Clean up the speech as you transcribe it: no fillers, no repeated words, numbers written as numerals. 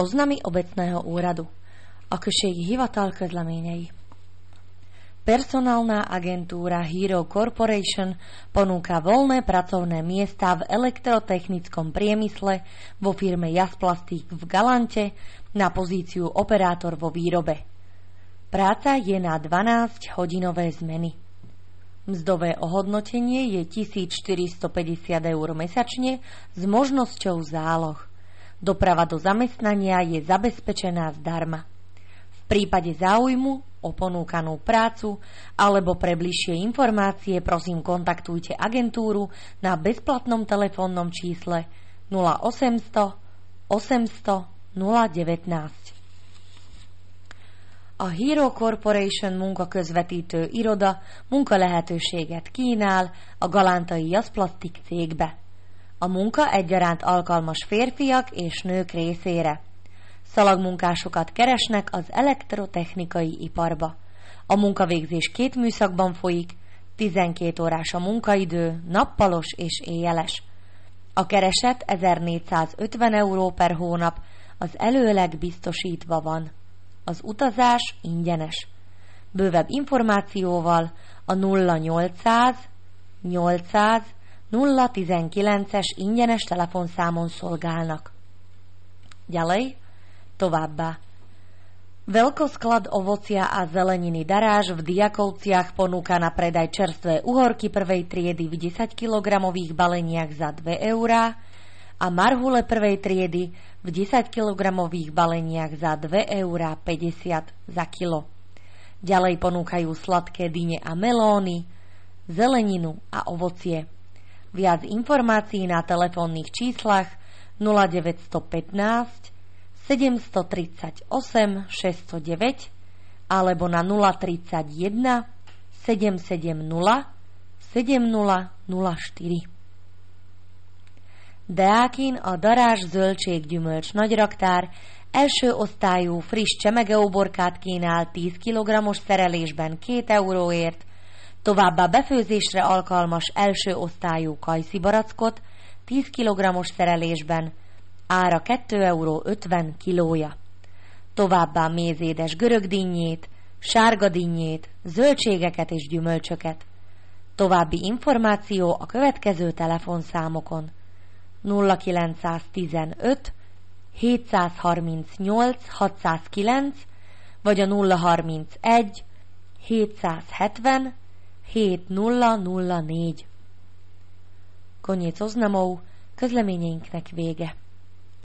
Oznamy obecného úradu. A községi hivatal közleményei. Personálna agentúra Hero Corporation ponúka voľné pracovné miesta v elektrotechnickom priemysle vo firme Jasplastik v Galante na pozíciu operátor vo výrobe. Práca je na 12-hodinové zmeny. Mzdové ohodnotenie je 1450 eur mesačne s možnosťou záloh. Doprava do zamestnania je zabezpečená zdarma. V prípade záujmu o ponúkanú prácu alebo pre bližšie informácie prosím kontaktujte agentúru na bezplatnom telefónnom čísle 0800 800 019. A Hero Corporation munkaközvetítő iroda munkalehetőséget kínál a galántai Jasplastik cégbe. A munka egyaránt alkalmas férfiak és nők részére. Szalagmunkásokat keresnek az elektrotechnikai iparba. A munkavégzés 2 műszakban folyik, 12 órás a munkaidő, nappalos és éjjeles. A kereset 1450 euró per hónap, az előleg biztosítva van. Az utazás ingyenes. Bővebb információval a 0800 800 019-es ingyenes telefonszámon szolgálnak. Ďalej, továbbá. Veľkosklad ovocia a zeleniny Daráž v Diakovciach ponúka na predaj čerstvé uhorky prvej triedy v 10 kg baleniach za 2 eurá a marhule prvej triedy v 10 kg baleniach za 2,50 eurá za kilo. Ďalej ponúkajú sladké dyne a melóny, zeleninu a ovocie. Viac informácií na telefónnych číslach 0915 738 609 alebo na 031 770 7004. Deákin a Darázs zöldséggyümölcs nagyraktár első osztályú friss csemegeúborkát kínál 10 kg-os szerelésben 2 euróért, továbbá befőzésre alkalmas első osztályú kajszibarackot 10 kg-os szerelésben, ára 2,50 euró kilója. Továbbá mézédes görögdinnyét, sárgadinnyét, zöldségeket és gyümölcsöket. További információ a következő telefonszámokon 0915 738 609 vagy a 031 770 7004. Koniec oznamov, közleményeinknek vége.